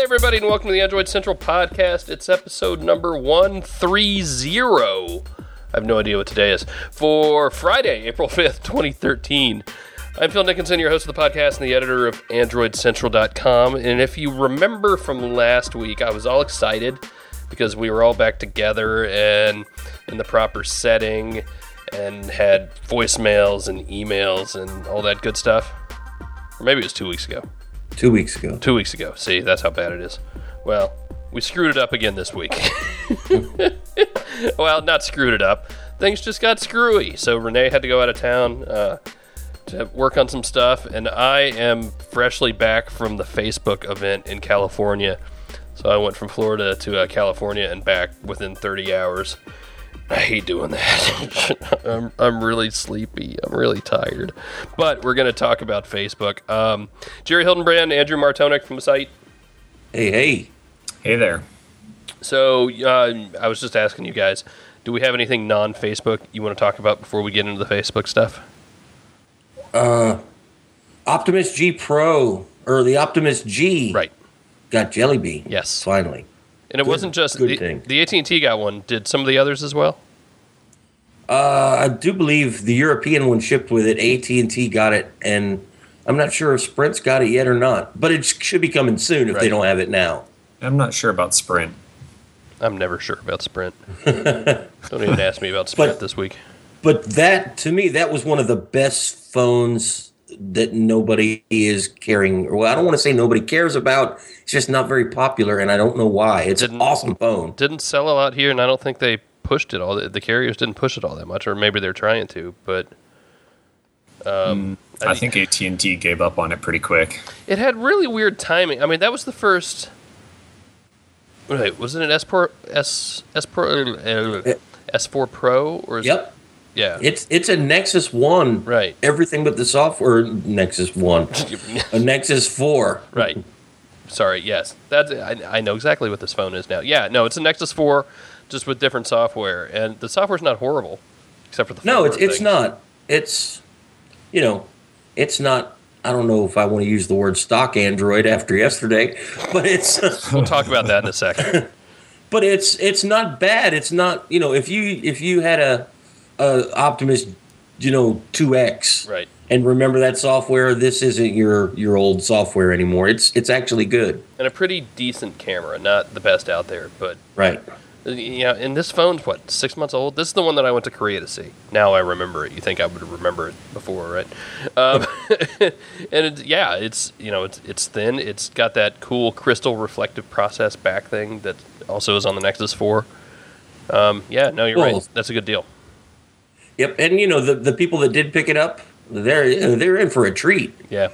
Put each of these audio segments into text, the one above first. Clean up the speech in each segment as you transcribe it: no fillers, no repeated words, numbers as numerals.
everybody, and welcome to the Android Central Podcast. It's episode number 130. I have no idea what today is. For Friday, April 5th, 2013. I'm Phil Dickinson, your host of the podcast and the editor of AndroidCentral.com. And if you remember from last week, I was all excited because we were all back together and in the proper setting and had voicemails and emails and all that good stuff. Or maybe it was 2 weeks ago. 2 weeks ago. 2 weeks ago. See, that's how bad it is. Well, we screwed it up again this week. Well, not screwed it up. Things just got screwy. So Renee had to go out of town to work on some stuff, and I am freshly back from the Facebook event in California. So I went from Florida to California and back within 30 hours. I hate doing that. I'm really sleepy. I'm really tired. But we're going to talk about Facebook. Jerry Hildenbrand, Andrew Martonik from the site. Hey. Hey there. So I was just asking you guys, do we have anything non-Facebook you want to talk about before we get into the Facebook stuff? Optimus G Pro, or the Optimus G, Right. got Jelly Bean. Yes. Finally. And it wasn't just the AT&T got one. Did some of the others as well? I do believe the European one shipped with it. AT&T got it, and I'm not sure if Sprint's got it yet or not. But it should be coming soon if they don't have it now. I'm not sure about Sprint. I'm never sure about Sprint. Don't even ask me about Sprint this week. But that, to me, that was one of the best phones that nobody is carrying. Well, I don't want to say nobody cares about. It's just not very popular, and I don't know why. It's an awesome phone. Didn't sell a lot here, and I don't think they pushed it all. The carriers didn't push it all that much, or maybe they're trying to. But I think AT&T gave up on it pretty quick. It had really weird timing. I mean, that was the first. Wait, was it an S4 Pro? Or Yep. Yeah. It's a Nexus 1. Right. Everything but the software. Nexus 1. A Nexus 4. Right. Sorry, yes. I know exactly what this phone is now. Yeah, no, it's a Nexus 4, just with different software. And the software's not horrible, except for the No, it's not. It's, it's not. I don't know if I want to use the word stock Android after yesterday, but it's. We'll talk about that in a second. But it's not bad. It's not, if you had a Optimus, 2X, right, and remember that software, this isn't your old software anymore. It's actually good. And a pretty decent camera, not the best out there, but right. Yeah, and this phone's 6 months old. This is the one that I went to Korea to see. Now I remember it. You think I would remember it before, right? And it's thin. It's got that cool crystal reflective process back thing that also is on the Nexus 4. You're right. That's a good deal. Yep, and the people that did pick it up, they're in for a treat. Yeah.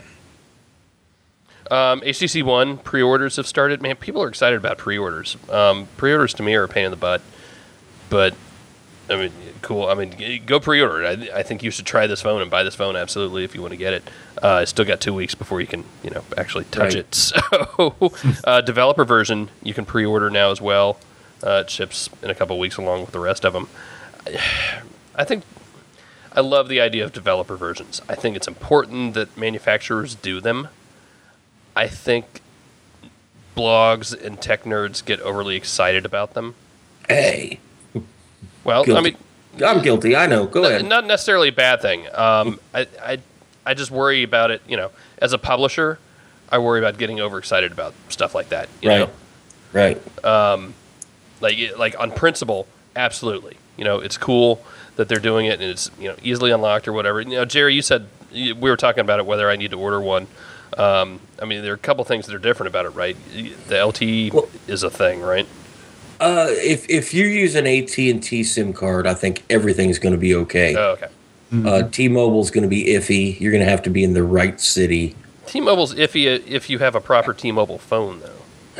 HTC One pre-orders have started. Man, people are excited about pre-orders. Pre-orders to me are a pain in the butt, but I mean, cool. I mean, go pre-order it. I think you should try this phone and buy this phone absolutely if you want to get it. It's still got 2 weeks before you can actually touch it. So developer version you can pre-order now as well. It ships in a couple weeks along with the rest of them. I think I love the idea of developer versions. I think it's important that manufacturers do them. I think blogs and tech nerds get overly excited about them. Hey. Well, guilty. I'm guilty. I know. Go ahead. Not necessarily a bad thing. I just worry about it. As a publisher, I worry about getting overexcited about stuff like that. You know? Right. Like on principle, absolutely. It's cool that they're doing it and it's easily unlocked or whatever. Jerry, you said we were talking about it whether I need to order one. I mean, there are a couple things that are different about it, right? The LTE is a thing, right? If you use an AT&T SIM card, I think everything's going to be okay. Oh, okay. T-Mobile's going to be iffy. You're going to have to be in the right city. T-Mobile's iffy if you have a proper T-Mobile phone, though.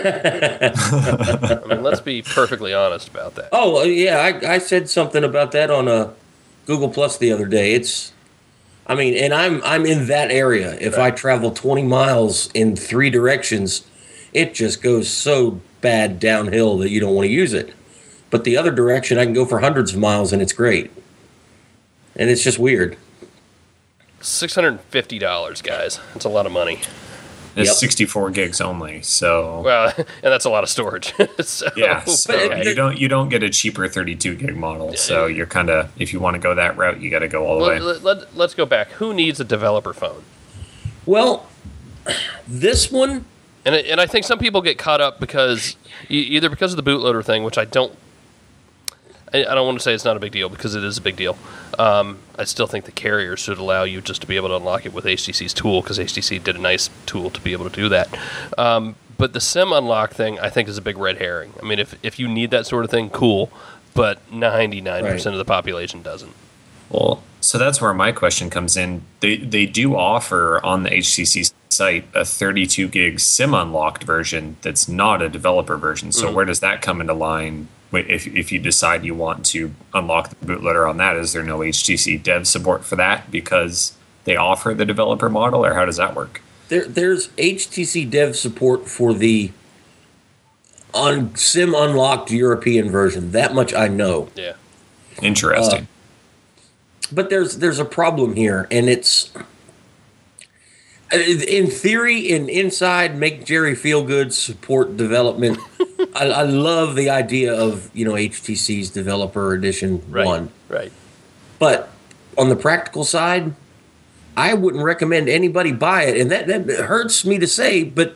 I mean, let's be perfectly honest about that. Oh, yeah, I said something about that on Google Plus the other day. And I'm in that area. If I travel 20 miles in 3 directions, it just goes so bad downhill that you don't want to use it. But the other direction, I can go for hundreds of miles, and it's great. And it's just weird. $650, guys. That's a lot of money. It's Yep. 64 gigs only. So Well, and that's a lot of storage. So, yeah, so But- you don't get a cheaper 32 gig model. So you're kind of, if you want to go that route, you got to go all the way. Let's go back. Who needs a developer phone? Well, this one, And I think some people get caught up because either because of the bootloader thing, which I don't want to say it's not a big deal because it is a big deal. I still think the carrier should allow you just to be able to unlock it with HTC's tool because HTC did a nice tool to be able to do that. But the SIM unlock thing, I think, is a big red herring. I mean, if you need that sort of thing, cool, but 99% of the population doesn't. Well, so that's where my question comes in. They do offer on the HTC site a 32 gig SIM unlocked version that's not a developer version. So where does that come into line? If you decide you want to unlock the bootloader on that, is there no HTC dev support for that because they offer the developer model, or how does that work? there's HTC dev support for the SIM unlocked European version. That much I know. Yeah. Interesting. But there's a problem here, and it's in theory, in inside, make Jerry feel good, support development. I love the idea of HTC's Developer Edition 1. Right. But on the practical side, I wouldn't recommend anybody buy it, and that hurts me to say. But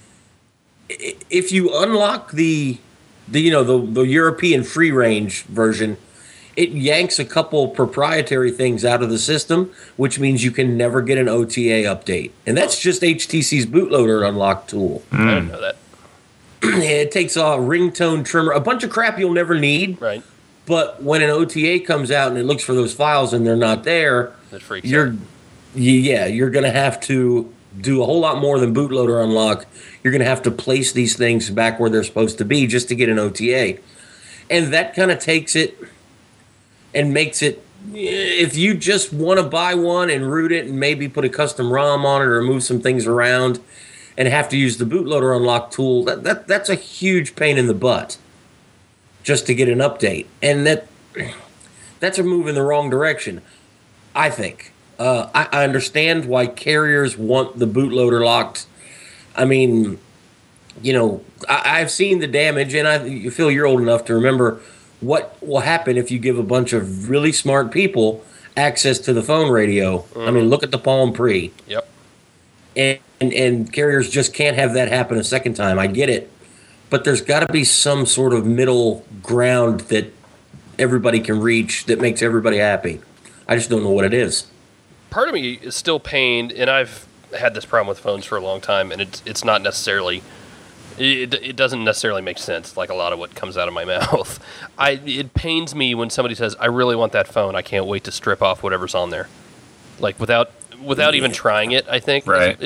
if you unlock the European free range version, it yanks a couple proprietary things out of the system, which means you can never get an OTA update, and that's just HTC's bootloader unlock tool. I didn't know that. It takes a ringtone trimmer, a bunch of crap you'll never need. Right. But when an OTA comes out and it looks for those files and they're not there, That freaks you're out. you're going to have to do a whole lot more than bootloader unlock. You're going to have to place these things back where they're supposed to be just to get an OTA. And that kind of takes it and makes it, if you just want to buy one and root it and maybe put a custom ROM on it or move some things around and have to use the bootloader unlock tool, that's a huge pain in the butt just to get an update. And that's a move in the wrong direction, I think. I understand why carriers want the bootloader locked. I mean, I've seen the damage, and you feel you're old enough to remember what will happen if you give a bunch of really smart people access to the phone radio. I mean, look at the Palm Pre. Yep. And carriers just can't have that happen a second time. I get it. But there's got to be some sort of middle ground that everybody can reach that makes everybody happy. I just don't know what it is. Part of me is still pained, and I've had this problem with phones for a long time, and it's not necessarily... It doesn't necessarily make sense, like a lot of what comes out of my mouth. It pains me when somebody says, I really want that phone. I can't wait to strip off whatever's on there. Like, without even trying it, I think. Right.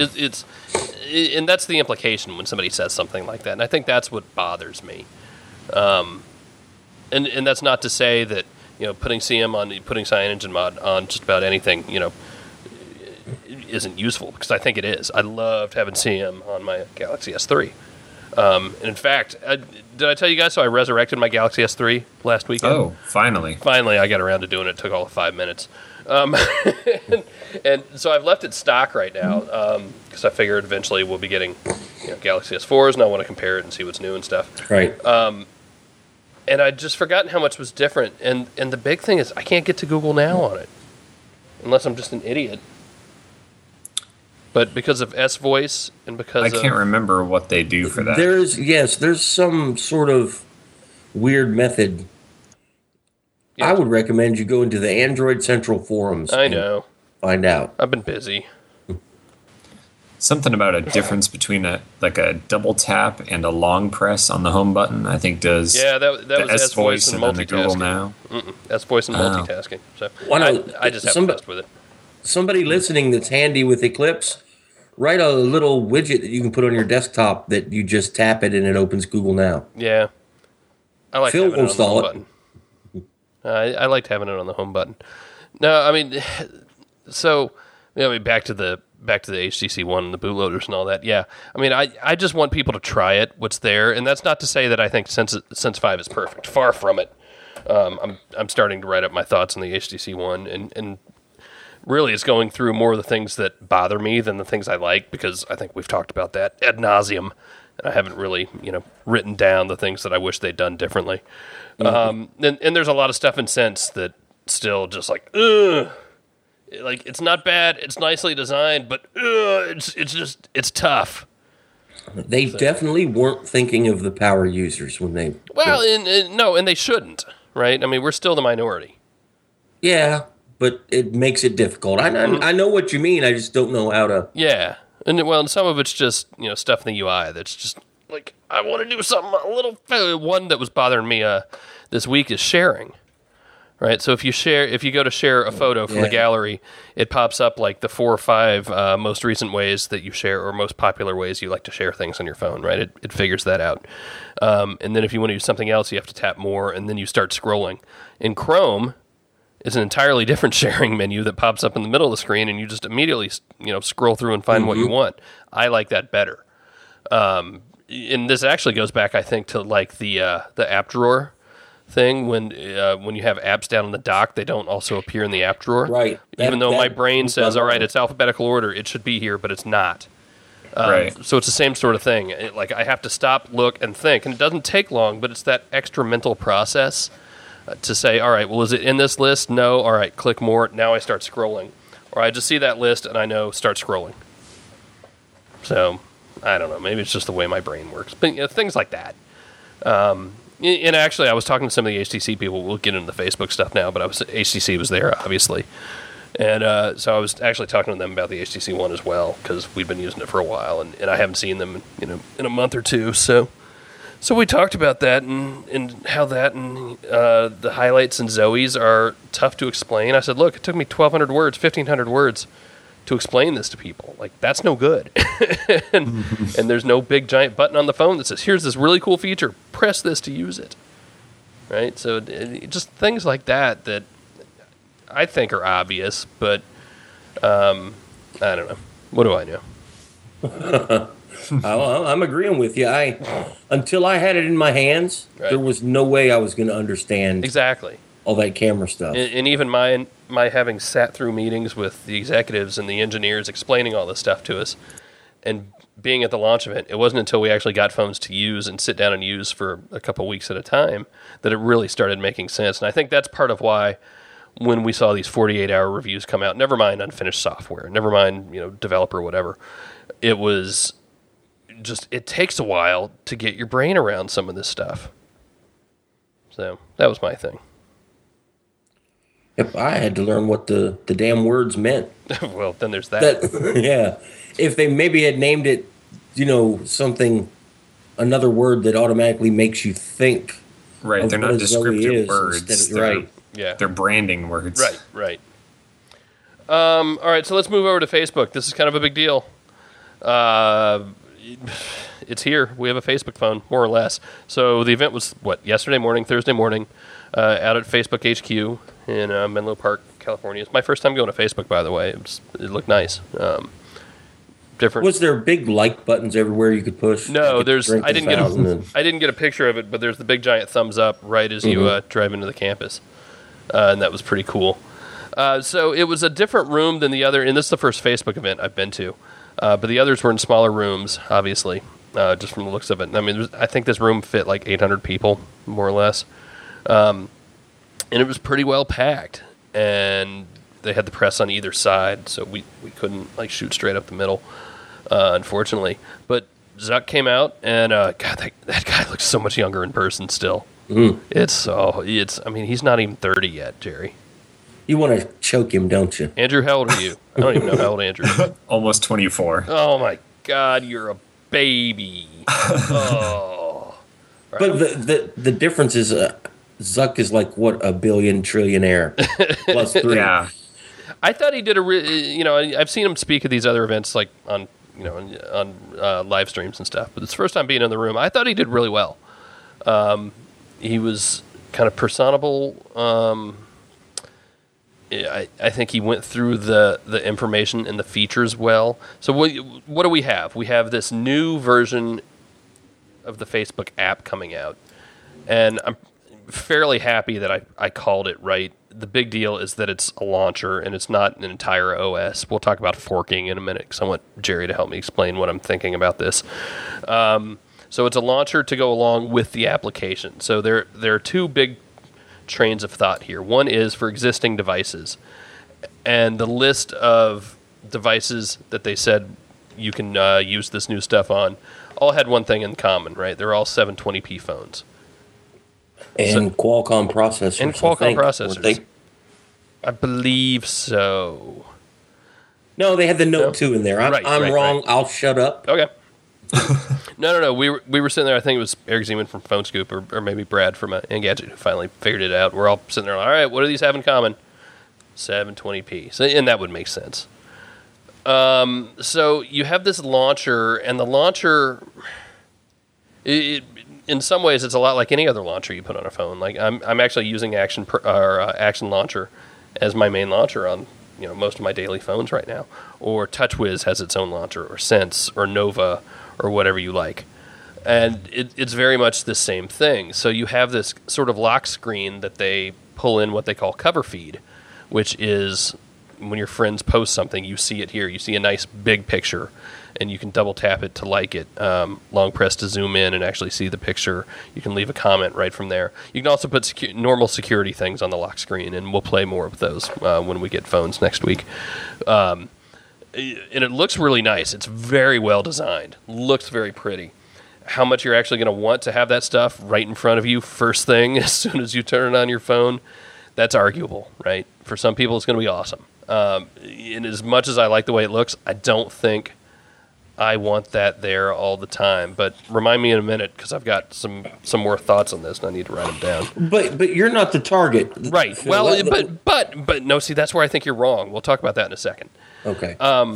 And that's the implication when somebody says something like that. And I think that's what bothers me. And that's not to say that, putting CyanogenMod on just about anything, isn't useful, because I think it is. I loved having CM on my Galaxy S3. And in fact, did I tell you guys? So I resurrected my Galaxy S3 last weekend. Oh, finally. Finally, I got around to doing it. It took all of 5 minutes. And so I've left it stock right now because I figured eventually we'll be getting Galaxy S4s, and I want to compare it and see what's new and stuff. Right. And I'd just forgotten how much was different. And the big thing is I can't get to Google Now on it unless I'm just an idiot. But because of S-Voice and because I can't remember what they do for that. There's some sort of weird method. Yeah. I would recommend you go into the Android Central forums. I and know. Find out. I've been busy. Something about a difference between a double tap and a long press on the home button, I think does Yeah, that the was S-Voice S-Voice and and then the Google multitasking. Now. S-Voice and Oh. multitasking. So Why not- I just haven't messed with it. Somebody listening that's handy with Eclipse, write a little widget that you can put on your desktop that you just tap it and it opens Google Now. Yeah. I like Phil having will it on the home install it. button. I liked having it on the home button. No, I mean, so back to the HTC One and the bootloaders and all that. Yeah, I mean, I just want people to try it, what's there, and that's not to say that I think Sense 5 is perfect. Far from it. I'm starting to write up my thoughts on the HTC One and really is going through more of the things that bother me than the things I like, because I think we've talked about that ad nauseum. And I haven't really, written down the things that I wish they'd done differently. And there's a lot of stuff in Sense that still just like, ugh. Like, it's not bad, it's nicely designed, but it's tough. They definitely weren't thinking of the power users when they... Well, and they shouldn't, right? I mean, we're still the minority. Yeah, but it makes it difficult. I know what you mean, I just don't know how to... Yeah. And some of it's just, stuff in the UI that's just like, I want to do something a little... One that was bothering me this week is sharing. Right, so if you go to share a photo from the gallery, it pops up like the 4 or 5 most recent ways that you share, or most popular ways you like to share things on your phone. Right, it figures that out. And then if you want to do something else, you have to tap more, and then you start scrolling. In Chrome, it's an entirely different sharing menu that pops up in the middle of the screen, and you just immediately scroll through and find what you want. I like that better. And this actually goes back, I think, to like the app drawer thing, when you have apps down in the dock, they don't also appear in the app drawer. Right. Even though my brain says, all right, it's alphabetical order, it should be here, but it's not. Right. So it's the same sort of thing. I have to stop, look, and think. And it doesn't take long, but it's that extra mental process to say, all right, well, is it in this list? No. All right, click more. Now I start scrolling. Or I just see that list, and I know, start scrolling. So, I don't know. Maybe it's just the way my brain works. But things like that. And actually, I was talking to some of the HTC people. We'll get into the Facebook stuff now, but HTC was there, obviously. And so I was actually talking to them about the HTC One as well, because we've been using it for a while, and I haven't seen them in a month or two. So we talked about that and how that and the highlights and Zoe's are tough to explain. I said, look, it took me 1,200 words, 1,500 words to explain this to people. Like, that's no good. and there's no big giant button on the phone that says, here's this really cool feature, press this to use it. Right? So just things like that I think are obvious, but I don't know. What do I know? I'm agreeing with you. Until I had it in my hands, there was no way I was going to understand exactly all that camera stuff. And even my having sat through meetings with the executives and the engineers explaining all this stuff to us, and being at the launch event, it wasn't until we actually got phones to use and sit down and use for a couple of weeks at a time that it really started making sense. And I think that's part of why when we saw these 48-hour reviews come out, never mind unfinished software, never mind developer, whatever, it was just, it takes a while to get your brain around some of this stuff. So that was my thing. If I had to learn what the damn words meant. Well, then there's that. Yeah. If they maybe had named it, something, another word that automatically makes you think. Right. They're not descriptive words. Right. Yeah. They're branding words. Right. All right, so let's move over to Facebook. This is kind of a big deal. It's here. We have a Facebook phone, more or less. So the event was, Thursday morning, out at Facebook HQ in Menlo Park, California. It's my first time going to Facebook, by the way. It looked nice. Different. Was there big like buttons everywhere you could push? No, I didn't get a picture of it, but there's the big giant thumbs up right as you drive into the campus, and that was pretty cool. So it was a different room than the other, and this is the first Facebook event I've been to, but the others were in smaller rooms, obviously, just from the looks of it. I mean, I think this room fit like 800 people, more or less. And it was pretty well packed, and they had the press on either side, so we couldn't shoot straight up the middle, unfortunately. But Zuck came out, and God, that guy looks so much younger in person still. I mean, he's not even 30 yet, Jerry. You want to choke him, don't you? Andrew, how old are you? I don't even know how old Andrew is. Almost 24. Oh my God, you're a baby. Oh. Right. But the difference is Zuck is like, a billion trillionaire plus 3. Yeah. I thought he did I've seen him speak at these other events on live streams and stuff, but it's the first time being in the room. I thought he did really well. He was kind of personable. I think he went through the information and the features well. So what do we have? We have this new version of the Facebook app coming out, and fairly happy that I called it right. The big deal is that it's a launcher and it's not an entire OS. We'll talk about forking in a minute because I want Jerry to help me explain what I'm thinking about this. So it's a launcher to go along with the application. So there are two big trains of thought here. One is for existing devices. And the list of devices that they said you can use this new stuff on all had one thing in common, right? They're all 720p phones. And Qualcomm processors. And Qualcomm processors. I believe so. No, they had the Note 2 in there. I'm wrong. Right. I'll shut up. Okay. No. We were sitting there. I think it was Eric Zeman from Phone Scoop or maybe Brad from Engadget who finally figured it out. We're all sitting there like, all right, what do these have in common? 720p. So, and that would make sense. So you have this launcher, and the launcher, in some ways, it's a lot like any other launcher you put on a phone. Like I'm actually using Action Launcher as my main launcher on most of my daily phones right now. Or TouchWiz has its own launcher, or Sense, or Nova, or whatever you like. And it's very much the same thing. So you have this sort of lock screen that they pull in what they call cover feed, which is when your friends post something, you see it here. You see a nice big picture, and you can double tap it to like it. Long press to zoom in and actually see the picture. You can leave a comment right from there. You can also put normal security things on the lock screen, and we'll play more of those when we get phones next week. And it looks really nice. It's very well designed. Looks very pretty. How much you're actually going to want to have that stuff right in front of you first thing as soon as you turn it on your phone, that's arguable, right? For some people, it's going to be awesome. And as much as I like the way it looks, I don't think I want that there all the time. But remind me in a minute because I've got some more thoughts on this and I need to write them down. But you're not the target, right? Well, but no. See, that's where I think you're wrong. We'll talk about that in a second. Okay.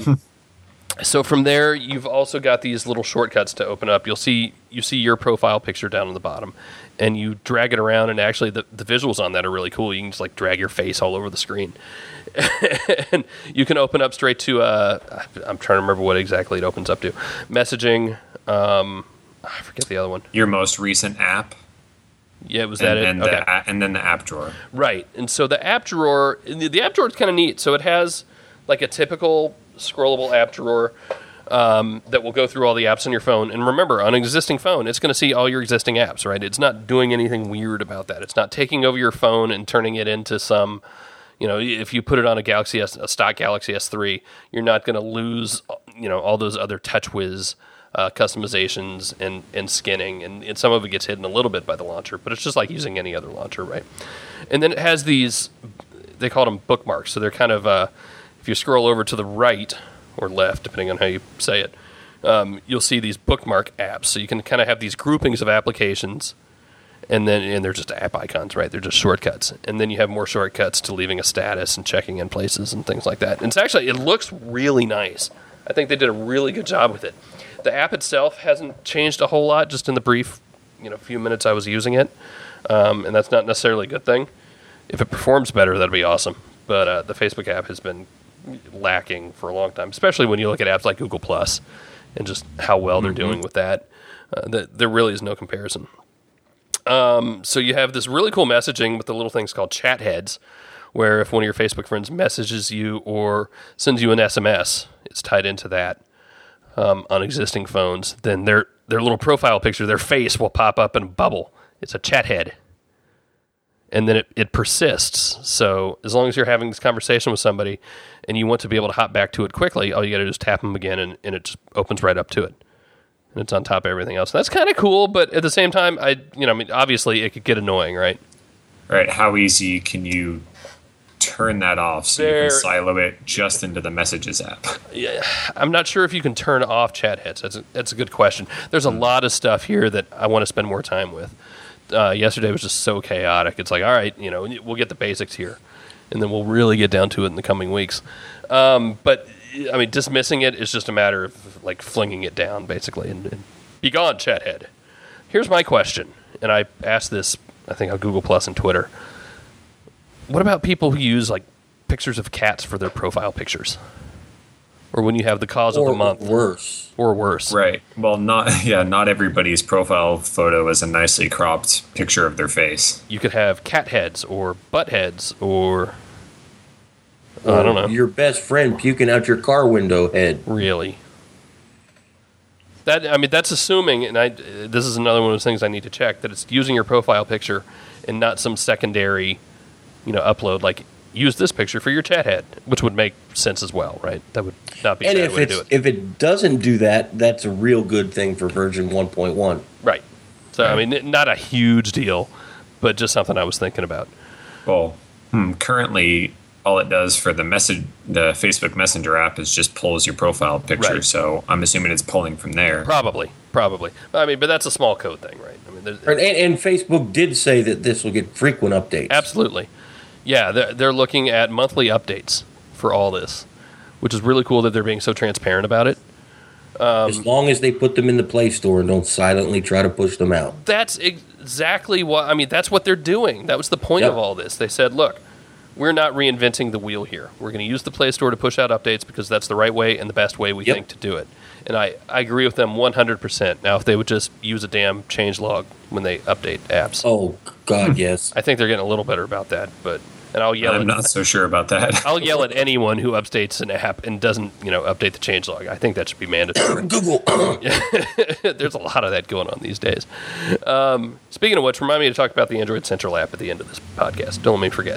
So from there, you've also got these little shortcuts to open up. You see your profile picture down on the bottom, and you drag it around. And actually, the visuals on that are really cool. You can just like drag your face all over the screen, and you can open up straight to. I'm trying to remember what exactly it opens up to. Messaging. I forget the other one. Your most recent app. Yeah, was that and it? Okay. And then the app drawer. Right, and so the app drawer is kind of neat. So it has like a typical scrollable app drawer that will go through all the apps on your phone. And remember, on an existing phone, it's going to see all your existing apps, right? It's not doing anything weird about that. It's not taking over your phone and turning it into some, if you put it on a stock Galaxy S3, you're not going to lose, all those other TouchWiz customizations and skinning. And some of it gets hidden a little bit by the launcher, but it's just like using any other launcher, right? And then it has these, they call them bookmarks. So they're kind of, if you scroll over to the right or left, depending on how you say it, you'll see these bookmark apps. So you can kind of have these groupings of applications, and they're just app icons, right? They're just shortcuts. And then you have more shortcuts to leaving a status and checking in places and things like that. And it looks really nice. I think they did a really good job with it. The app itself hasn't changed a whole lot, just in the brief, few minutes I was using it. And that's not necessarily a good thing. If it performs better, that'd be awesome. But the Facebook app has been lacking for a long time, especially when you look at apps like Google Plus and just how well they're doing with that. There really is no comparison. So you have this really cool messaging with the little things called chat heads, where if one of your Facebook friends messages you or sends you an SMS, it's tied into that on existing phones. Then their little profile picture, their face will pop up in a bubble. It's a chat head. And then it persists. So as long as you're having this conversation with somebody and you want to be able to hop back to it quickly, all you got to do is tap them again and it just opens right up to it. And it's on top of everything else. And that's kind of cool, but at the same time, obviously it could get annoying, right? Right. How easy can you turn that off so you can silo it just into the Messages app? Yeah, I'm not sure if you can turn off chat heads. That's a good question. There's a lot of stuff here that I want to spend more time with. Yesterday was just so chaotic. It's like, all right, we'll get the basics here, and then we'll really get down to it in the coming weeks. But dismissing it is just a matter of like flinging it down, basically, and be gone, chathead. Here's my question, and I asked this, I think, on Google Plus and Twitter. What about people who use like pictures of cats for their profile pictures? or when you have the cause of the month, worse. or worse. Right. Well, not everybody's profile photo is a nicely cropped picture of their face. You could have cat heads or butt heads or I don't know. Your best friend puking out your car window head. Really. That's assuming, and this is another one of those things I need to check, that it's using your profile picture and not some secondary, upload. Like, use this picture for your chat head, which would make sense as well, right? That would not be a bad way to do it. If it doesn't do that, that's a real good thing for version 1.1. Right. So, not a huge deal, but just something I was thinking about. Well, currently, all it does for the Facebook Messenger app is just pulls your profile picture. Right. So I'm assuming it's pulling from there. Probably. But that's a small code thing, right? And Facebook did say that this will get frequent updates. Absolutely. Yeah, they're looking at monthly updates for all this, which is really cool that they're being so transparent about it. As long as they put them in the Play Store and don't silently try to push them out. That's exactly what, that's what they're doing. That was the point of all this. They said, look, we're not reinventing the wheel here. We're going to use the Play Store to push out updates because that's the right way and the best way we think to do it. And I agree with them 100%. Now, if they would just use a damn changelog when they update apps. Oh, God, yes. I think they're getting a little better about that. And I'll yell I'm not so sure about that. I'll yell at anyone who updates an app and doesn't, update the changelog. I think that should be mandatory. Google. There's a lot of that going on these days. Speaking of which, remind me to talk about the Android Central app at the end of this podcast. Don't let me forget.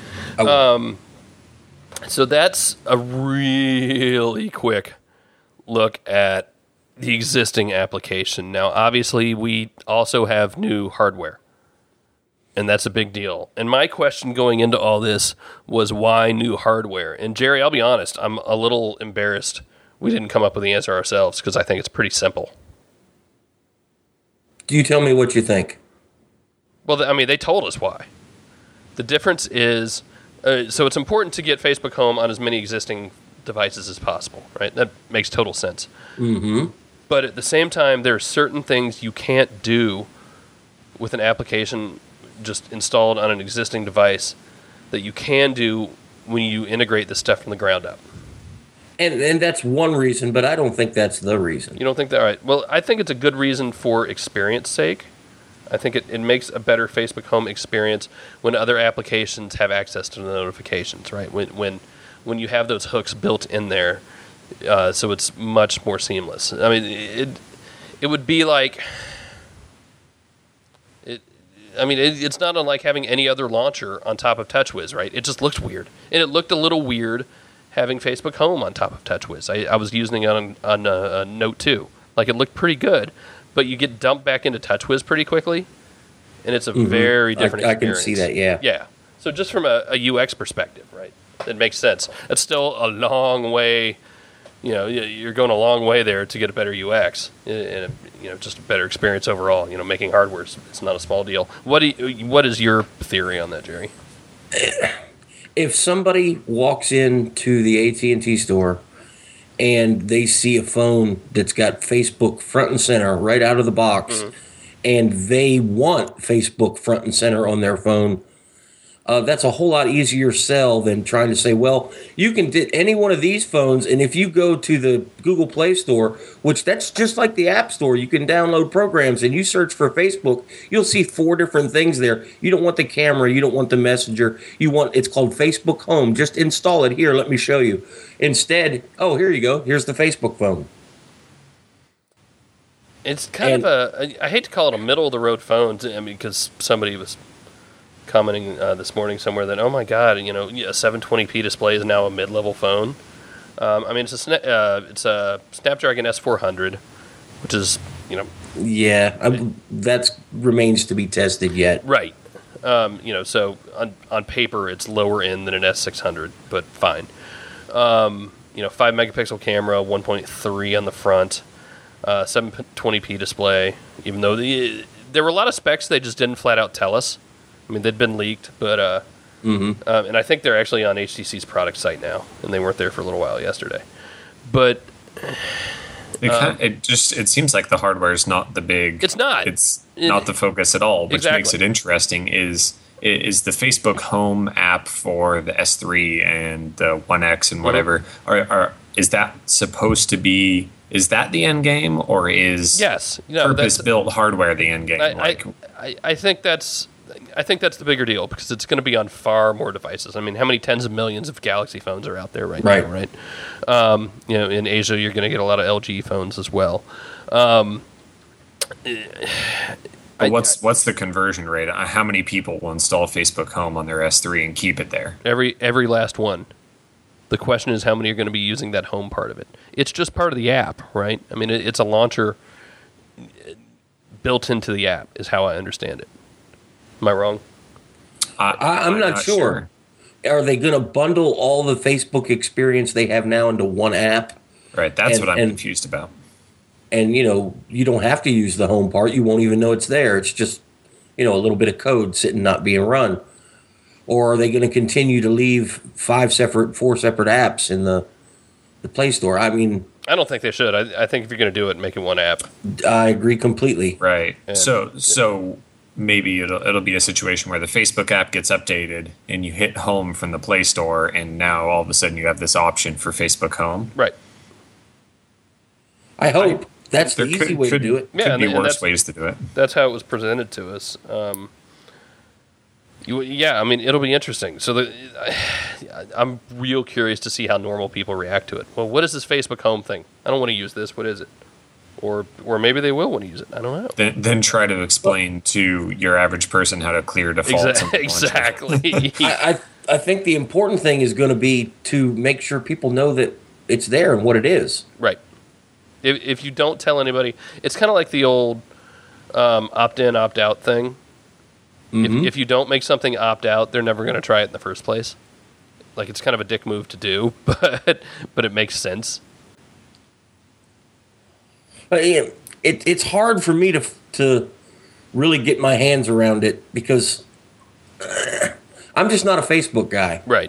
So that's a really quick look at the existing application. Now, obviously, we also have new hardware, and that's a big deal. And my question going into all this was, why new hardware? And Jerry, I'll be honest, I'm a little embarrassed we didn't come up with the answer ourselves, because I think it's pretty simple. Do you tell me what you think? Well, they told us why. The difference is, so it's important to get Facebook Home on as many existing devices as possible, right? That makes total sense. Mm-hmm. But at the same time, there are certain things you can't do with an application just installed on an existing device that you can do when you integrate this stuff from the ground up. And that's one reason, but I don't think that's the reason. You don't think that? All right. Well, I think it's a good reason for experience sake. I think it makes a better Facebook Home experience when other applications have access to the notifications, right? When you have those hooks built in there, so it's much more seamless. It would be like it's not unlike having any other launcher on top of TouchWiz, right? It just looks weird, and it looked a little weird having Facebook Home on top of TouchWiz. I was using it on a Note 2. Like, it looked pretty good, but you get dumped back into TouchWiz pretty quickly, and it's a very different experience. I can see that, yeah. Yeah. So just from a UX perspective, right, it makes sense. It's still a long way, you're going a long way there to get a better UX and just a better experience overall. Making hardware, it's not a small deal. What is your theory on that, Jerry? If somebody walks into the AT&T store and they see a phone that's got Facebook front and center right out of the box, and they want Facebook front and center on their phone, that's a whole lot easier sell than trying to say, well, you can get any one of these phones, and if you go to the Google Play Store, which that's just like the App Store, you can download programs, and you search for Facebook, you'll see 4 different things there. You don't want the camera, you don't want the messenger, it's called Facebook Home. Just install it here, let me show you. Instead, here you go, here's the Facebook phone. It's kind of I hate to call it a middle-of-the-road phone, because somebody was commenting this morning somewhere that, oh my God, a 720p display is now a mid-level phone. It's a Snapdragon S400, which is, that remains to be tested yet. Right. So on paper it's lower end than an S600, but fine. 5 megapixel camera, 1.3 on the front, 720p display. Even though there were a lot of specs they just didn't flat out tell us. They'd been leaked, but and I think they're actually on HTC's product site now, and they weren't there for a little while yesterday. But it seems like the hardware is not the big. It's not. It's not the focus at all, which exactly. makes it interesting. Is the Facebook Home app for the S3 and the One X and whatever? is that supposed to be? Is that the end game, or is yes, purpose-built hardware the end game? I think that's the bigger deal because it's going to be on far more devices. I mean, how many tens of millions of Galaxy phones are out there right now, right? In Asia, you're going to get a lot of LG phones as well. What's the conversion rate? How many people will install Facebook Home on their S3 and keep it there? Every last one. The question is how many are going to be using that home part of it. It's just part of the app, right? I mean, it's a launcher built into the app is how I understand it. Am I wrong? I'm not sure. Are they going to bundle all the Facebook experience they have now into one app? Right, that's what I'm confused about. And, you don't have to use the home part. You won't even know it's there. It's just, a little bit of code sitting not being run. Or are they going to continue to leave 4 separate apps in the Play Store? I mean, I don't think they should. I think if you're going to do it, make it one app. I agree completely. Right. So maybe it'll be a situation where the Facebook app gets updated and you hit home from the Play Store, and now all of a sudden you have this option for Facebook Home. Right. I hope that's the easy way to do it. Could be worse ways to do it. That's how it was presented to us. I mean, it'll be interesting. So I'm real curious to see how normal people react to it. Well, what is this Facebook Home thing? I don't want to use this. What is it? Or maybe they will want to use it. I don't know. Then try to explain to your average person how to clear defaults. Exactly. I think the important thing is going to be to make sure people know that it's there and what it is. Right. If you don't tell anybody, it's kind of like the old opt-in, opt-out thing. Mm-hmm. If you don't make something opt out, they're never going to try it in the first place. Like, it's kind of a dick move to do, but it makes sense. It's hard for me to really get my hands around it because I'm just not a Facebook guy. Right.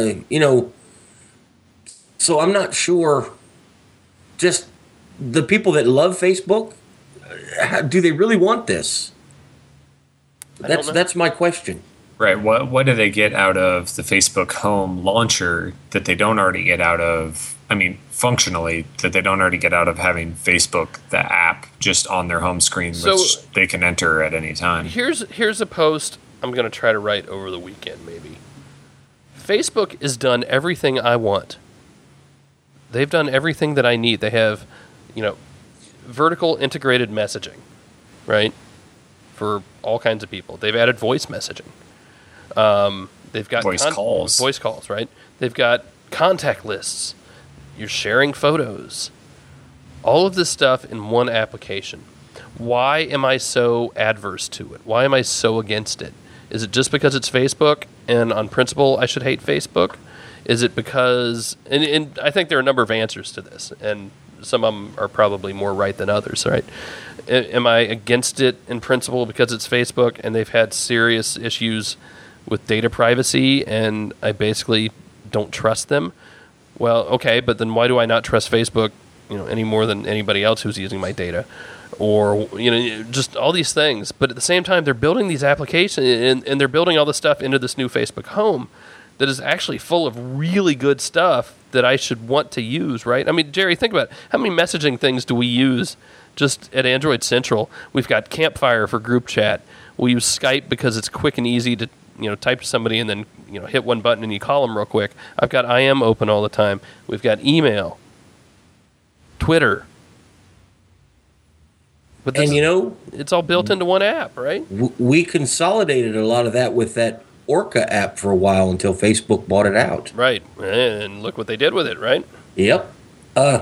So I'm not sure. Just the people that love Facebook, do they really want this? That's my question. Right. What do they get out of the Facebook Home launcher that they don't already get out of? I mean, functionally, that they don't already get out of having Facebook, the app, just on their home screen, which they can enter at any time. Here's a post I'm going to try to write over the weekend, maybe. Facebook has done everything I want. They've done everything that I need. They have, vertical integrated messaging, right? For all kinds of people. They've added voice messaging. They've got voice calls, right? They've got contact lists. You're sharing photos. All of this stuff in one application. Why am I so adverse to it? Why am I so against it? Is it just because it's Facebook and on principle I should hate Facebook? Is it because... And I think there are a number of answers to this, and some of them are probably more right than others, right? Am I against it in principle because it's Facebook and they've had serious issues with data privacy and I basically don't trust them? Well, okay, but then why do I not trust Facebook, any more than anybody else who's using my data? Or, just all these things. But at the same time, they're building these applications and they're building all this stuff into this new Facebook Home that is actually full of really good stuff that I should want to use, right? I mean, Jerry, think about it. How many messaging things do we use just at Android Central? We've got Campfire for group chat. We use Skype because it's quick and easy to, type to somebody and then, hit one button and you call them real quick. I've got IM open all the time. We've got email, Twitter. But this, it's all built into one app, right? We consolidated a lot of that with that Orca app for a while until Facebook bought it out. Right. And look what they did with it, right? Yep. I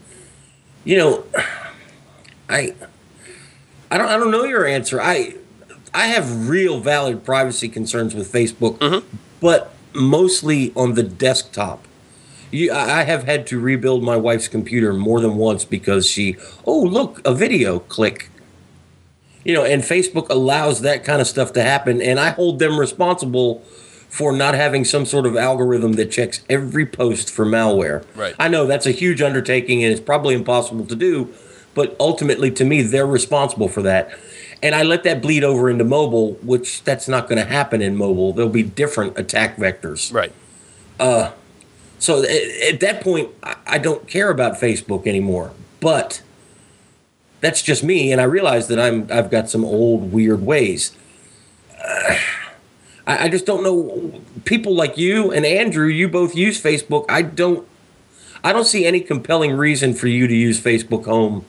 don't know your answer. I have real valid privacy concerns with Facebook, but mostly on the desktop. I have had to rebuild my wife's computer more than once because look, a video, click. And Facebook allows that kind of stuff to happen, and I hold them responsible for not having some sort of algorithm that checks every post for malware. Right. I know that's a huge undertaking, and it's probably impossible to do, but ultimately, to me, they're responsible for that. And I let that bleed over into mobile, which that's not going to happen in mobile. There'll be different attack vectors. Right. So at that point, I don't care about Facebook anymore. But that's just me, and I realize that I've got some old weird ways. I just don't know. People like you and Andrew, you both use Facebook. I don't see any compelling reason for you to use Facebook Home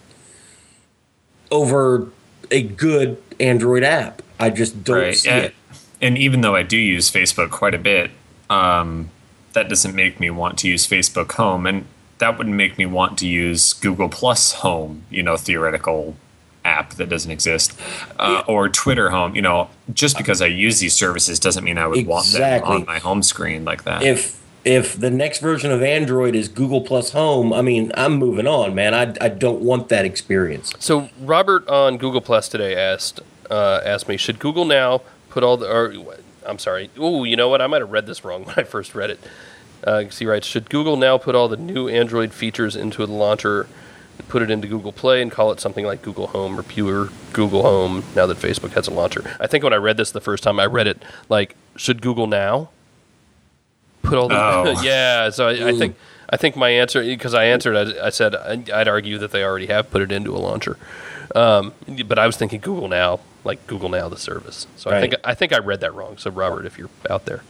over a good Android app. I just don't see it. And even though I do use Facebook quite a bit, that doesn't make me want to use Facebook Home, and that wouldn't make me want to use Google Plus Home, theoretical app that doesn't exist, or Twitter Home. Just because I use these services doesn't mean I would want them on my home screen like that. If the next version of Android is Google Plus Home, I mean, I'm moving on, man. I don't want that experience. So Robert on Google Plus today asked me, should Google Now put all the... I'm sorry. Oh, you know what? I might have read this wrong when I first read it. He writes, should Google now put all the new Android features into the launcher, put it into Google Play, and call it something like Google Home or pure Google Home now that Facebook has a launcher? I think when I read this the first time, I read it like, should Google now put all the... Yeah, so I think my answer, because I answered, I said I'd argue that they already have put it into a launcher. But I was thinking Google Now, like Google Now, the service. So right. I think I read that wrong. So Robert, if you're out there.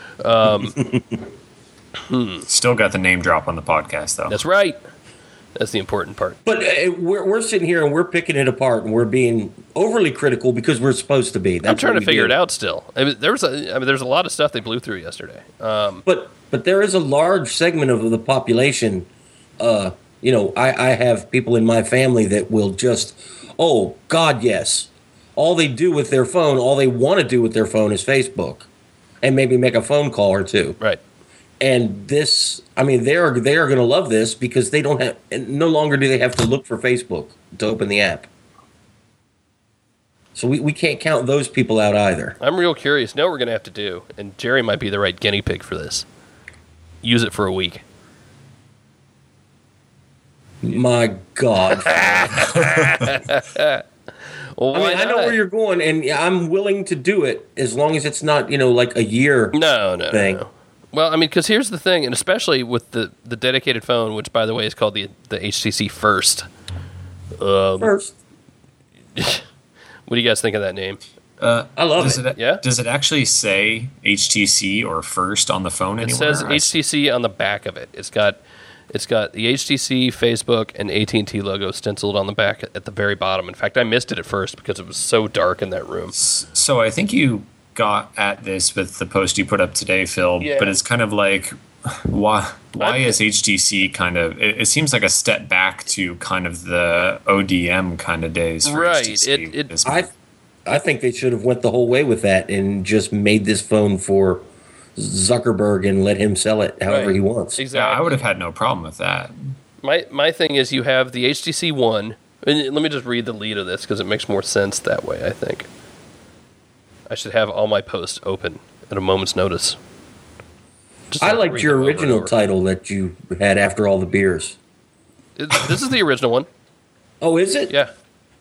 Still got the name drop on the podcast, though. That's right. That's the important part. But we're sitting here and we're picking it apart and we're being overly critical because we're supposed to be. That's I'm trying to figure it out still. There's a lot of stuff they blew through yesterday. But there is a large segment of the population. I have people in my family that will just, oh God, yes. All they do with their phone, all they want to do with their phone is Facebook, and maybe make a phone call or two. Right. And this, I mean, they are going to love this because they don't have, no longer do they have to look for Facebook to open the app. So we can't count those people out either. I'm real curious. Know what we're going to have to do, and Jerry might be the right guinea pig for this. Use it for a week. My God. Well, I know where you're going, and I'm willing to do it as long as it's not, like a year thing. No. Well, I mean, because here's the thing, and especially with the dedicated phone, which, by the way, is called the HTC First. First. What do you guys think of that name? I love it. Yeah? Does it actually say HTC or First on the phone anywhere? It says HTC on the back of it. It's got the HTC, Facebook, and AT&T logo stenciled on the back at the very bottom. In fact, I missed it at first because it was so dark in that room. So I think you got at this with the post you put up today, Phil, but it's kind of like, why is HTC kind of, it seems like a step back to kind of the ODM kind of days for right. HTC. I think they should have went the whole way with that and just made this phone for Zuckerberg and let him sell it however he wants. Exactly. Yeah, I would have had no problem with that. My thing is you have the HTC One, and let me just read the lead of this because it makes more sense that way, I think. I should have all my posts open at a moment's notice. I liked your original title that you had after all the beers. This is the original one. Oh, is it? Yeah.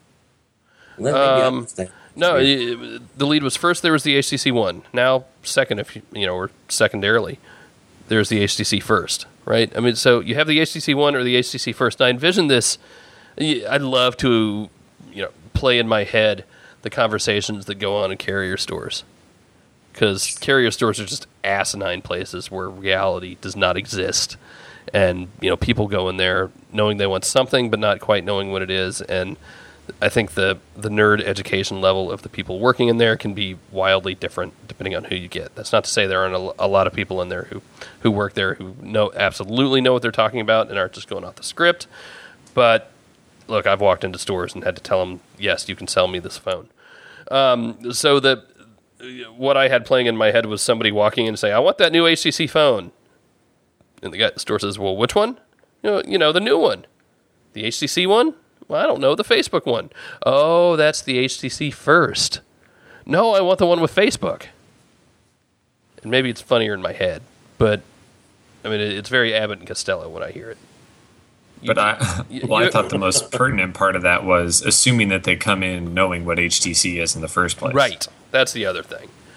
No, the lead was first there was the HTC One. Now, second, or secondarily, there's the HTC First, right? I mean, so you have the HTC One or the HTC First. And I envision this, I'd love to, play in my head the conversations that go on in carrier stores. Because carrier stores are just asinine places where reality does not exist. And, people go in there knowing they want something, but not quite knowing what it is. And I think the nerd education level of the people working in there can be wildly different depending on who you get. That's not to say there aren't a lot of people in there who work there who absolutely know what they're talking about and aren't just going off the script. But, look, I've walked into stores and had to tell them, yes, you can sell me this phone. So what I had playing in my head was somebody walking in and saying, I want that new HTC phone. And the guy at the store says, well, which one? The new one. The HTC one? Well, I don't know, the Facebook one. Oh, that's the HTC First. No, I want the one with Facebook. And maybe it's funnier in my head, but, I mean, it's very Abbott and Costello when I hear it. But I thought the most pertinent part of that was assuming that they come in knowing what HTC is in the first place. Right. That's the other thing.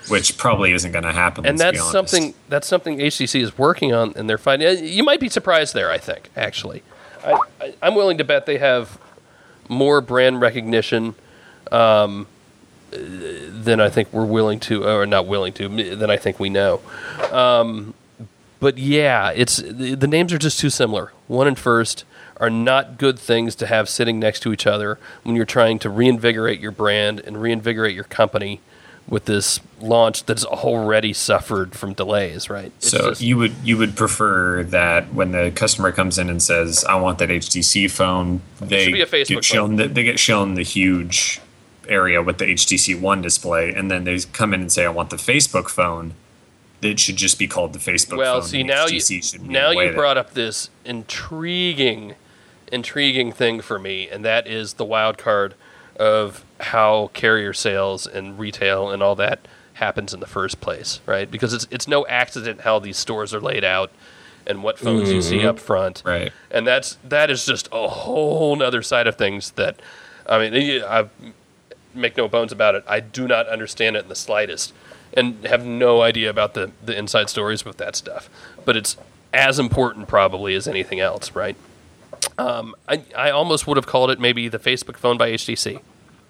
which probably isn't going to happen. And let's be honest. that's something HTC is working on, and they're finding. You might be surprised there. I think actually, I'm willing to bet they have more brand recognition than I think we're willing to, or not willing to, than I think we know. But yeah, the names are just too similar. One and First are not good things to have sitting next to each other when you're trying to reinvigorate your brand and reinvigorate your company with this launch that's already suffered from delays, right? You would prefer that when the customer comes in and says, "I want that HTC phone," they get shown the huge area with the HTC One display, and then they come in and say, "I want the Facebook phone." It should just be called the Facebook phone. Well, see, now you brought up this intriguing thing for me, and that is the wild card of how carrier sales and retail and all that happens in the first place, right? Because it's no accident how these stores are laid out and what phones you see up front, right? And that is just a whole nother side of things that, I mean, I make no bones about it. I do not understand it in the slightest, and have no idea about the inside stories with that stuff. But it's as important probably as anything else, right? I almost would have called it maybe the Facebook phone by HTC.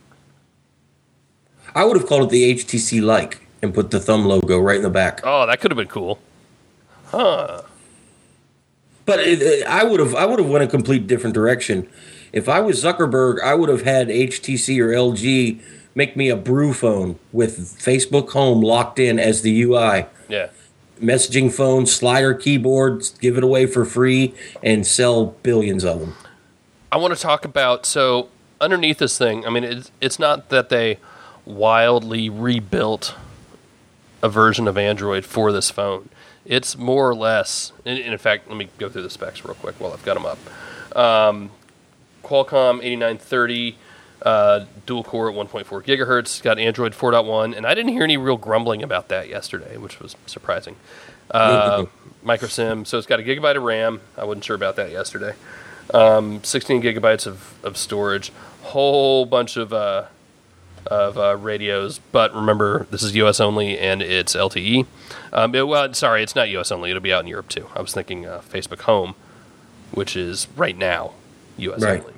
I would have called it the HTC Like and put the thumb logo right in the back. Oh, that could have been cool. Huh. But I would have went a complete different direction. If I was Zuckerberg, I would have had HTC or LG make me a brew phone with Facebook Home locked in as the UI. Yeah. Messaging phone, slider keyboards, give it away for free, and sell billions of them. I want to talk about, so underneath this thing, I mean, it's not that they wildly rebuilt a version of Android for this phone. It's more or less, and in fact, let me go through the specs real quick while I've got them up. Qualcomm 8930, dual core at 1.4 gigahertz, got Android 4.1, and I didn't hear any real grumbling about that yesterday, which was surprising. Microsim, so it's got a gigabyte of RAM. I wasn't sure about that yesterday. 16 gigabytes of storage, whole bunch of radios, but remember, this is US only and it's LTE. Sorry, it's not US only. It'll be out in Europe too. I was thinking Facebook Home, which is right now US only.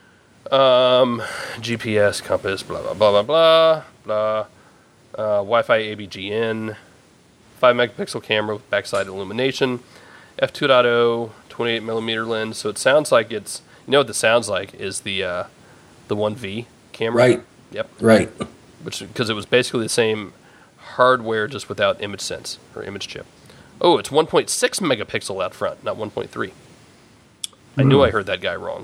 GPS, compass, blah, blah, blah, blah, blah, blah. Wi-Fi ABGN, 5 megapixel camera with backside illumination, f2.0, 28 millimeter lens. So it sounds like it's, you know what this sounds like is the 1V camera. Right. Yep. Right. Because it was basically the same hardware, just without image sense or image chip. Oh, it's 1.6 megapixel out front, not 1.3. I knew I heard that guy wrong.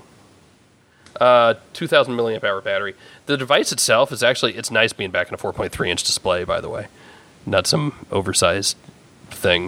2,000 milliamp hour battery. The device itself is actually, it's nice being back in a 4.3 inch display, by the way, not some oversized thing.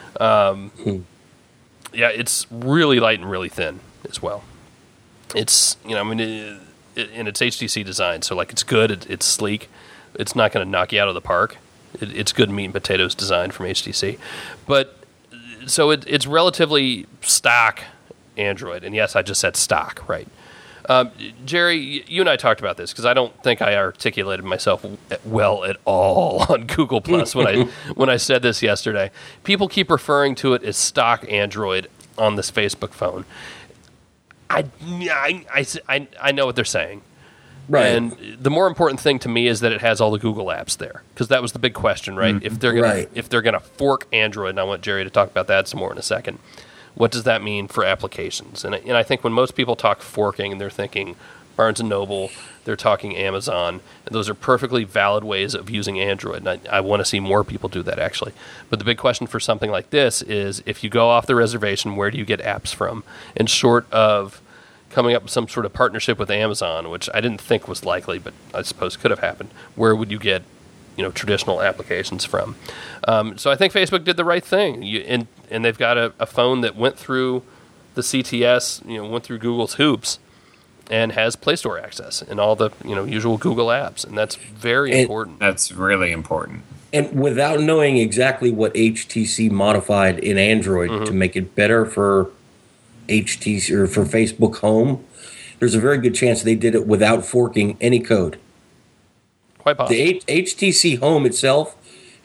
Yeah, it's really light and really thin as well. It's, you know, I mean, and it's HTC design, so like it's good. It's sleek. It's not going to knock you out of the park. It's good meat and potatoes design from HTC, but so it's relatively stock Android. And yes, I just said stock, right? Jerry, you and I talked about this because I don't think I articulated myself well at all on Google Plus when I said this yesterday. People keep referring to it as stock Android on this Facebook phone. I know what they're saying. Right. And the more important thing to me is that it has all the Google apps there, because that was the big question, right? Mm-hmm. If they're gonna fork Android, and I want Jerry to talk about that some more in a second. What does that mean for applications? And I think when most people talk forking, they're thinking Barnes & Noble, they're talking Amazon, and those are perfectly valid ways of using Android, and I want to see more people do that, actually. But the big question for something like this is, if you go off the reservation, where do you get apps from? And short of coming up with some sort of partnership with Amazon, which I didn't think was likely, but I suppose could have happened, where would you get traditional applications from? So I think Facebook did the right thing, and they've got a phone that went through the CTS, went through Google's hoops, and has Play Store access and all the usual Google apps, and that's very important. That's really important. And without knowing exactly what HTC modified in Android to make it better for HTC or for Facebook Home, there's a very good chance they did it without forking any code. Quite possible. The HTC Home itself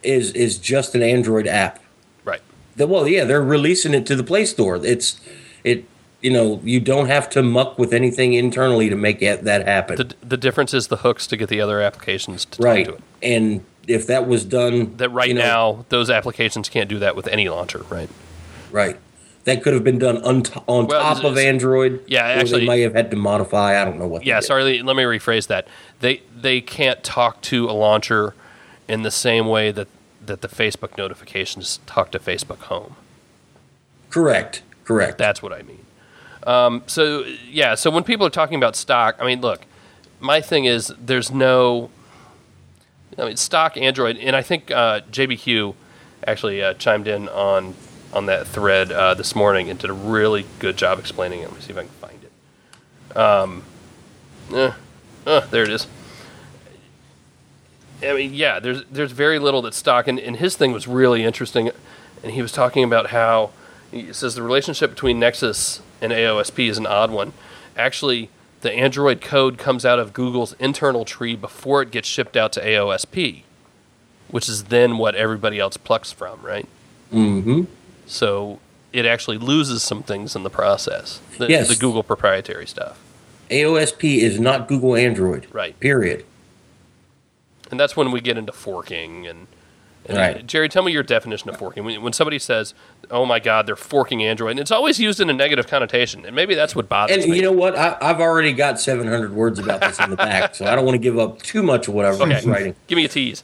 is just an Android app. Right. Well, yeah, they're releasing it to the Play Store. You don't have to muck with anything internally to make that happen. The difference is the hooks to get the other applications to right. talk to it. And if that was done... That now, those applications can't do that with any launcher, right? Right. That could have been done on top of Android. Yeah, actually... They might have had to modify. I don't know what. Yeah, sorry, let me rephrase that. They can't talk to a launcher in the same way that the Facebook notifications talk to Facebook Home. Correct. That's what I mean. So when people are talking about stock, I mean, look, my thing is stock Android, and I think JBQ actually chimed in on that thread this morning and did a really good job explaining it. Let me see if I can find it. There it is. I mean, yeah, there's very little that's stock, and his thing was really interesting, and he was talking about how he says the relationship between Nexus and AOSP is an odd one. Actually, the Android code comes out of Google's internal tree before it gets shipped out to AOSP, which is then what everybody else plucks from, right? Mm-hmm. So it actually loses some things in the process, yes. The Google proprietary stuff. AOSP is not Google Android. Right. Period. And that's when we get into forking. And right. Jerry, tell me your definition of forking. When somebody says, oh, my God, they're forking Android, and it's always used in a negative connotation. And maybe that's what bothers me. And you know what? I've already got 700 words about this in the back, so I don't want to give up too much of what I'm writing. Give me a tease.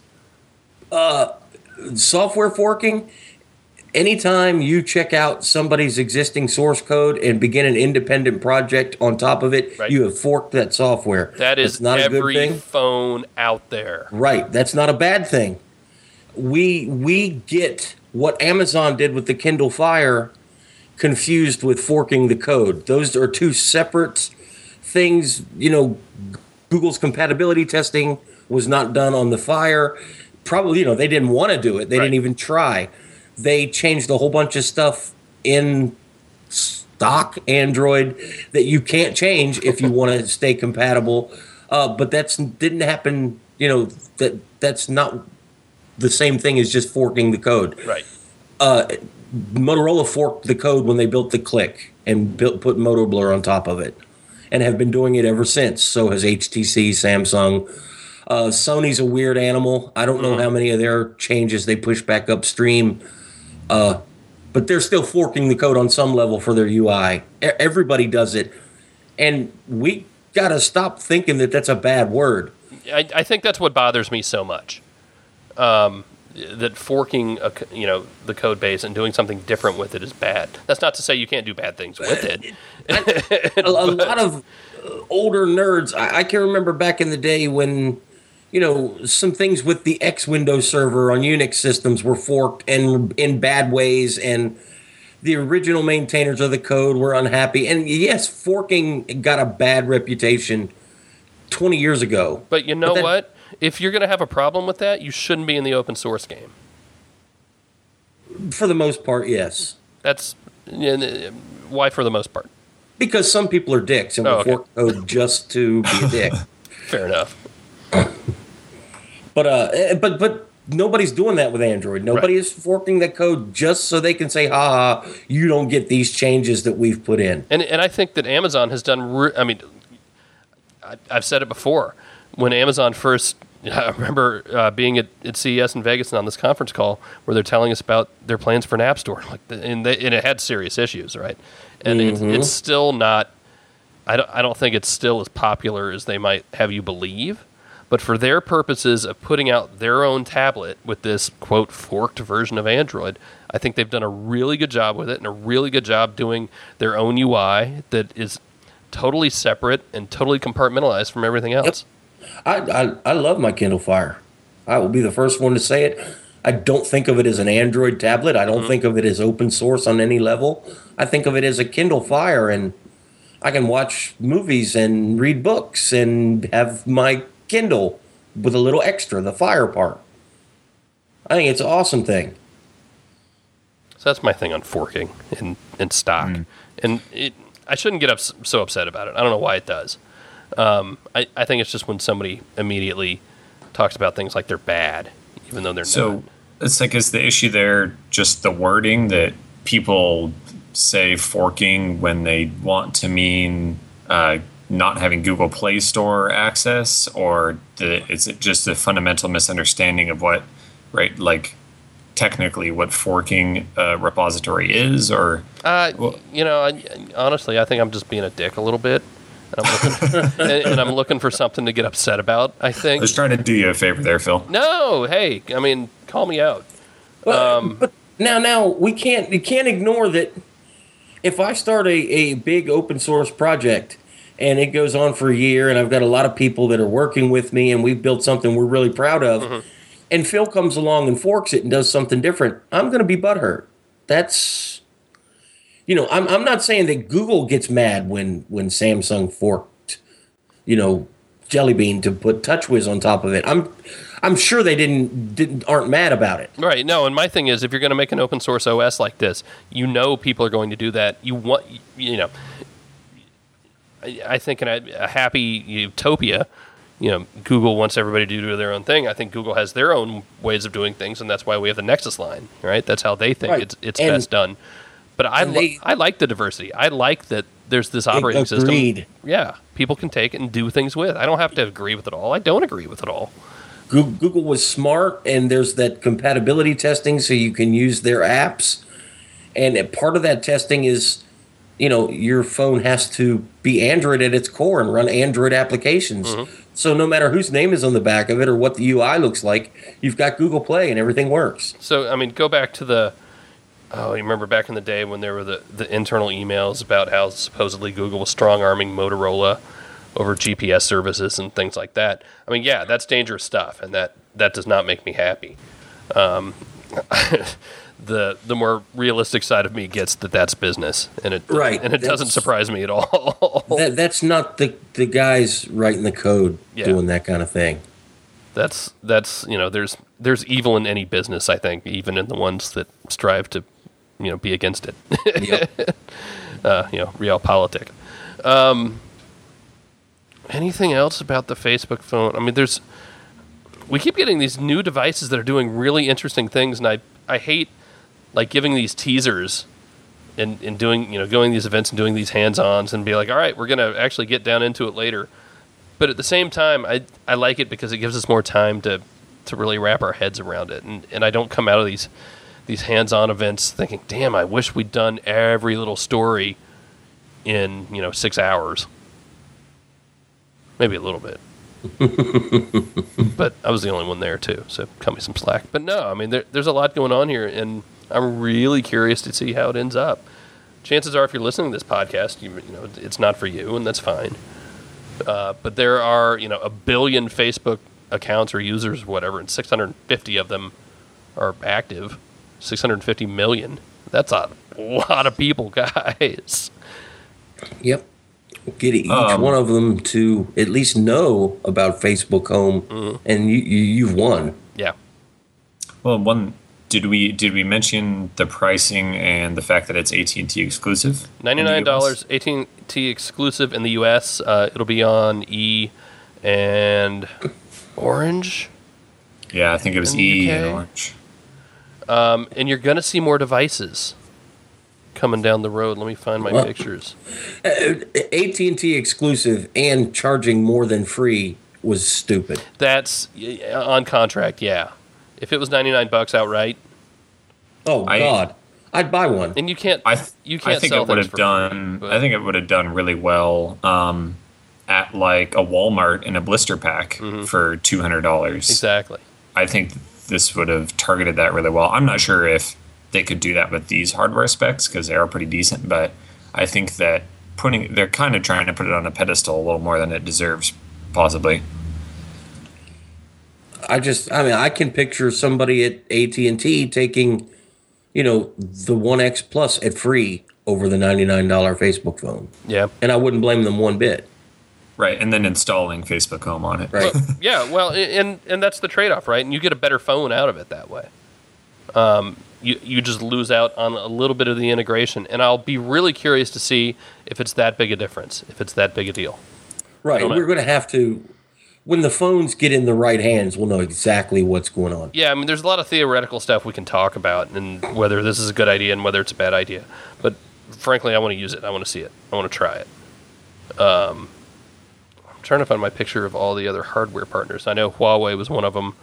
Software forking, anytime you check out somebody's existing source code and begin an independent project on top of it, right. You have forked that software. That is not every a good thing. Phone out there. Right. That's not a bad thing. We get what Amazon did with the Kindle Fire confused with forking the code. Those are two separate things. Google's compatibility testing was not done on the Fire. Probably, they didn't want to do it. They didn't even try. They changed a whole bunch of stuff in stock Android that you can't change if you want to stay compatible. But didn't happen. That's not the same thing as just forking the code. Right. Motorola forked the code when they built the Click and put Moto Blur on top of it, and have been doing it ever since. So has HTC, Samsung. Sony's a weird animal. I don't know how many of their changes they push back upstream, but they're still forking the code on some level for their UI. Everybody does it, and we got to stop thinking that that's a bad word. I think that's what bothers me so much. That forking, the code base and doing something different with it is bad. That's not to say you can't do bad things with it. A lot of older nerds, I can remember back in the day when, some things with the X Windows server on Unix systems were forked and in bad ways, and the original maintainers of the code were unhappy. And yes, forking got a bad reputation 20 years ago. But you know what? If you're going to have a problem with that, you shouldn't be in the open source game. For the most part, yes. That's why for the most part? Because some people are dicks and will fork code just to be a dick. Fair enough. But nobody's doing that with Android. Nobody is forking that code just so they can say, "Ha ha, you don't get these changes that we've put in." And I think that Amazon has done. I've said it before. When Amazon first, I remember being at CES in Vegas and on this conference call where they're telling us about their plans for an app store, and it had serious issues, right? And it's still not. I don't think it's still as popular as they might have you believe. But for their purposes of putting out their own tablet with this quote forked version of Android, I think they've done a really good job with it and a really good job doing their own UI that is totally separate and totally compartmentalized from everything else. Yep. I love my Kindle Fire. I will be the first one to say it. I don't think of it as an Android tablet. I don't think of it as open source on any level. I think of it as a Kindle Fire, and I can watch movies and read books and have my Kindle with a little extra, the Fire part. I think it's an awesome thing. So that's my thing on forking and stock. And I shouldn't get so upset about it. I don't know why it does. I think it's just when somebody immediately talks about things like they're bad, even though they're not. It's like, is the issue there just the wording that people say forking when they want to mean not having Google Play Store access, or is it just a fundamental misunderstanding of what, right, like technically what forking a repository is, or? Honestly, I think I'm just being a dick a little bit. And I'm looking for something to get upset about, I think. I was trying to do you a favor there, Phil. No, hey, I mean, call me out. But now we can't ignore that. If I start a big open source project and it goes on for a year, and I've got a lot of people that are working with me, and we've built something we're really proud of, and Phil comes along and forks it and does something different, I'm going to be butthurt. That's, I'm not saying that Google gets mad when Samsung forked, Jelly Bean to put TouchWiz on top of it. I'm sure they aren't mad about it. Right. No, and my thing is, if you're going to make an open source OS like this, people are going to do that. I think in a happy utopia, Google wants everybody to do their own thing. I think Google has their own ways of doing things, and that's why we have the Nexus line, right? That's how they think it's best done. But I like the diversity. I like that there's this operating system. Yeah, people can take it and do things with. I don't have to agree with it all. I don't agree with it all. Google was smart, and there's that compatibility testing so you can use their apps. And part of that testing is, your phone has to be Android at its core and run Android applications. So no matter whose name is on the back of it or what the UI looks like, you've got Google Play and everything works. So, I mean, go back to you remember back in the day when there were the internal emails about how supposedly Google was strong-arming Motorola over GPS services and things like that. I mean, yeah, that's dangerous stuff, and that does not make me happy. The more realistic side of me gets that's business, and it doesn't surprise me at all. That's not the guys writing the code doing that kind of thing. That's there's evil in any business, I think, even in the ones that strive to be against it. Yep. Realpolitik. Anything else about the Facebook phone? I mean, we keep getting these new devices that are doing really interesting things, and I hate giving these teasers and doing going to these events and doing these hands-ons and be like, all right, we're gonna actually get down into it later. But at the same time, I like it because it gives us more time to really wrap our heads around it, and I don't come out of these hands-on events thinking, damn, I wish we'd done every little story in 6 hours. Maybe a little bit. But I was the only one there too, so cut me some slack. But no, I mean there's a lot going on here, and I'm really curious to see how it ends up. Chances are, if you're listening to this podcast, it's not for you, and that's fine. But there are a billion Facebook accounts or users, whatever, and 650 of them are active. 650 million. That's a lot of people, guys. Yep. Get each one of them to at least know about Facebook Home, and you've won. Yeah. Well, did we mention the pricing and the fact that it's AT&T exclusive? $99 AT&T exclusive in the US. It'll be on E and Orange. Yeah, I think it was E and Orange. And you're going to see more devices coming down the road. Let me find my pictures. AT&T exclusive and charging more than free was stupid. That's on contract, yeah. If it was $99 outright, God, I'd buy one. And you can't. I think sell it would have done. Free, I think it would have done really well at like a Walmart in a blister pack for $200. Exactly. I think this would have targeted that really well. I'm not sure if they could do that with these hardware specs because they are pretty decent, but I think that they're kind of trying to put it on a pedestal a little more than it deserves, possibly. I can picture somebody at AT&T taking, the One X Plus at free over the $99 Facebook phone. Yeah. And I wouldn't blame them one bit. Right, and then installing Facebook Home on it. Right. Well, and that's the trade-off, right? And you get a better phone out of it that way. You just lose out on a little bit of the integration, and I'll be really curious to see if it's that big a difference, if it's that big a deal. Right, we're going to have to when the phones get in the right hands, we'll know exactly what's going on. Yeah, I mean, there's a lot of theoretical stuff we can talk about, and whether this is a good idea and whether it's a bad idea. But frankly, I want to use it. I want to see it. I want to try it. I'm trying to find my picture of all the other hardware partners. I know Huawei was one of them.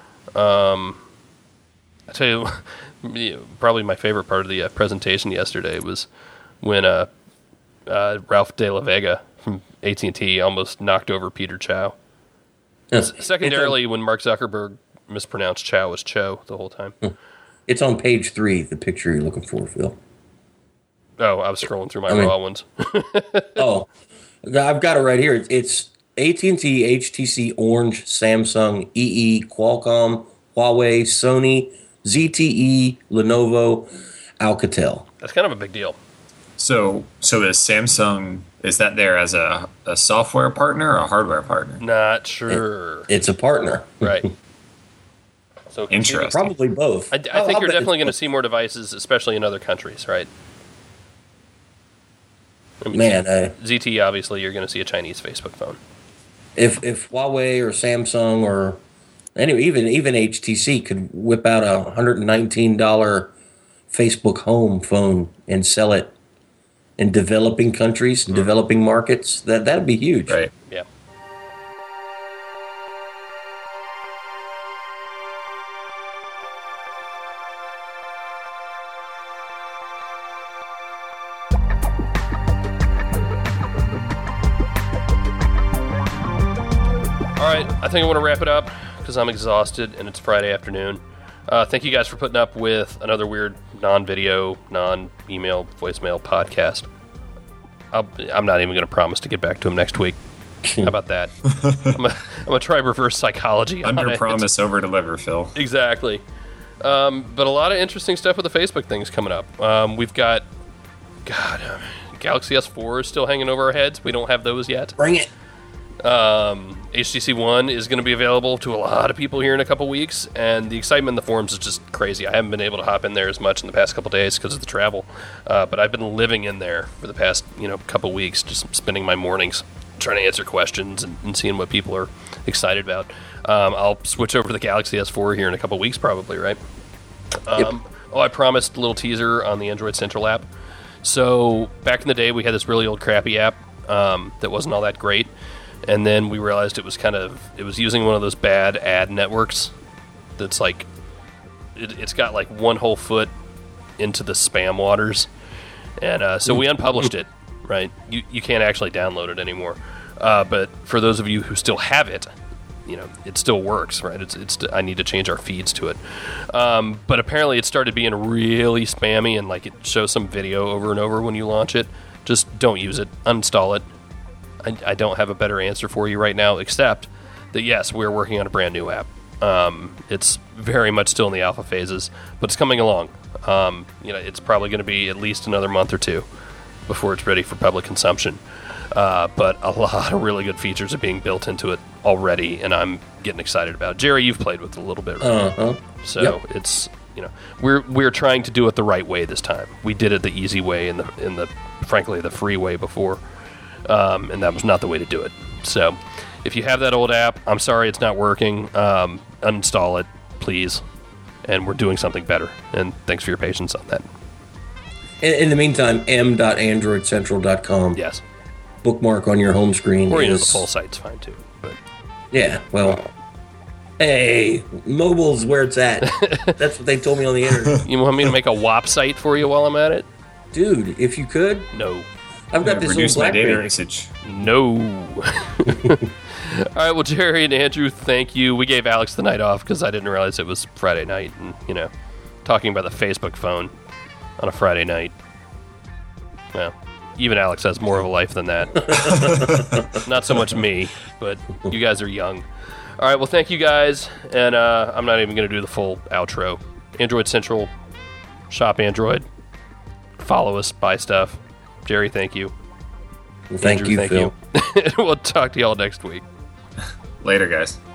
I tell you, probably my favorite part of the presentation yesterday was when Ralph De La Vega from AT&T almost knocked over Peter Chow. Secondarily, when Mark Zuckerberg mispronounced Chow as Cho the whole time. It's on page 3, the picture you're looking for, Phil. Oh, I was scrolling through my raw ones. Oh, I've got it right here. It's AT&T, HTC, Orange, Samsung, EE, Qualcomm, Huawei, Sony, ZTE, Lenovo, Alcatel. That's kind of a big deal. So is Samsung, is that there as a software partner or a hardware partner? Not sure. It's a partner. Right. So interesting. Probably both. I think you're definitely going to see more devices, especially in other countries, right? I mean, ZTE, obviously, you're going to see a Chinese Facebook phone. If Huawei or Samsung or anyway, even HTC could whip out a $119 Facebook Home phone and sell it in developing countries, developing markets, that'd be huge. Right. Yeah. All right, I think I want to wrap it up because I'm exhausted and it's Friday afternoon. Thank you guys for putting up with another weird non-video, non-email, voicemail podcast. I'm not even going to promise to get back to him next week. How about that? I'm going to try reverse psychology. Under promise, over deliver, Phil. Exactly. But a lot of interesting stuff with the Facebook things coming up. We've got, Galaxy S4 is still hanging over our heads. We don't have those yet. Bring it. HTC One is going to be available to a lot of people here in a couple weeks, and the excitement in the forums is just crazy. I haven't been able to hop in there as much in the past couple days because of the travel, but I've been living in there for the past couple weeks, just spending my mornings trying to answer questions and seeing what people are excited about. I'll switch over to the Galaxy S4 here in a couple weeks probably, right? Yep. Oh, I promised a little teaser on the Android Central app. So back in the day, we had this really old crappy app that wasn't all that great. And then we realized it was using one of those bad ad networks that's like, it's got like one whole foot into the spam waters. And so we unpublished it, right? You can't actually download it anymore. But for those of you who still have it, it still works, right? I need to change our feeds to it. But apparently it started being really spammy and like it shows some video over and over when you launch it. Just don't use it. Uninstall it. I don't have a better answer for you right now, except that, yes, we're working on a brand new app. It's very much still in the alpha phases, but it's coming along. It's probably going to be at least another month or two before it's ready for public consumption. But a lot of really good features are being built into it already, and I'm getting excited about it. Jerry, you've played with it a little bit, right? So yep. It's we're trying to do it the right way this time. We did it the easy way and the frankly the free way before. And that was not the way to do it. So if you have that old app, I'm sorry it's not working. Uninstall it, please. And we're doing something better. And thanks for your patience on that. In the meantime, m.androidcentral.com. Yes. Bookmark on your home screen. Or the full site's fine too. But. Yeah, well, hey, mobile's where it's at. That's what they told me on the internet. You want me to make a WAP site for you while I'm at it? Dude, if you could. No. I've got this reduce little my data BlackBerry. usage. No. All right, well, Jerry and Andrew, thank you. We gave Alex the night off because I didn't realize it was Friday night. And, talking about the Facebook phone on a Friday night. Well, even Alex has more of a life than that. Not so much me, but you guys are young. All right, well, thank you guys. And I'm not even going to do the full outro. Android Central, shop Android. Follow us, buy stuff. Jerry, thank you. Well, thank Andrew, you, Phil. you. We'll talk to y'all next week. Later, guys.